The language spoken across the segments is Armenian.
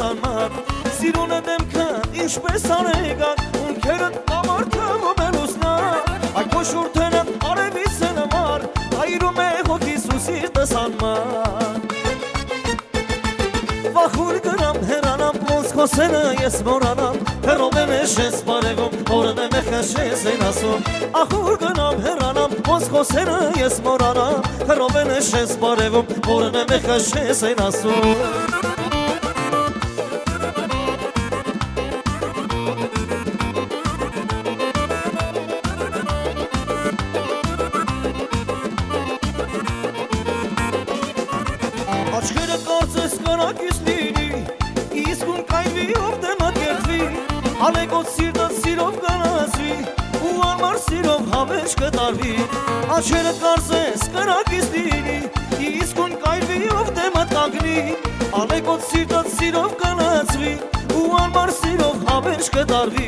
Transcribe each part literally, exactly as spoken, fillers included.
անմար Սիրուն է դեմքը ինչպես անեգակ Ունքերըտ ամարդվում է լուսնակ Այդ քո շուրթենը արևից է նմար Այրում է հոգիս ու սիրտս անմար Վախուր գնամ հերանամ ոնց խոսենը ես մորանամ Հեռով եմ ես ես բարևում որն եմ եղես ես են ասում Ախուր գնամ հերանամ ոնց խոսենը ես մորանամ Հեռով եմ ես ես բարևում որն եմ եղես ես են ասում Աչքերը կարծես կրակից լինի Իսկ ուն կայվի ով դեմդ երդվի Ալեգոտ սիրտът սիրով գնացվի Ու անմար սիրով հավեջ կտարվի Աչքերը կարծես կրակից լինի Իսկ ուն կայվի ով դեմդ կանգնի Ալեգոտ սիրտът սիրով գնացվի Ու անմար սիրով հավեջ կտարվի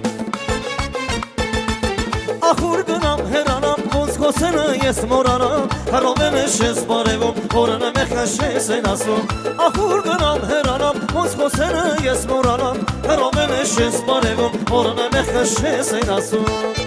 Ախուր գնամ հերանամ ոնց խոսենը ես մորանամ Հեռով եմ ես ես բարևում որն եմ եղես ես են ասում Ախուր գնամ հերանամ ոնց խոսենը ես մորանամ Հեռով եմ ես ես բարևում որն եմ եղես ես են ասում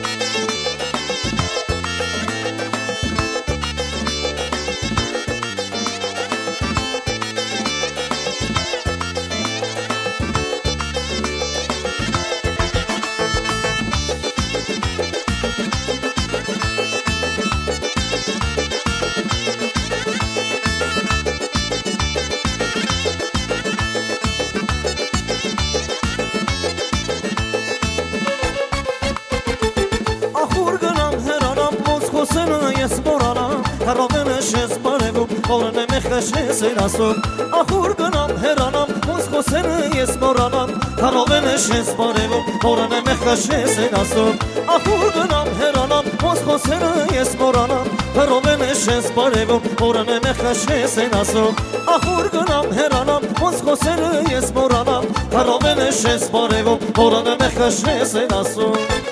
Խոսենը ես մորանամ Հեռով եմ ես ես բարևում որն եմ եղես ես են ասում Ախուր գնամ հերանամ ոնց խոսենը ես մորանամ Հեռով եմ ես ես բարևում որն եմ եղես ես են ասում Ախուր գնամ հերանամ ոնց խոսենը ես մորանամ Հեռով եմ ես ես բարևում որն եմ եղես ես են ասում Ախուր գնամ հերանամ ոնց խոսենը ես մորանամ Հեռով եմ ես ես բարևում որն եմ եղես ես են ասում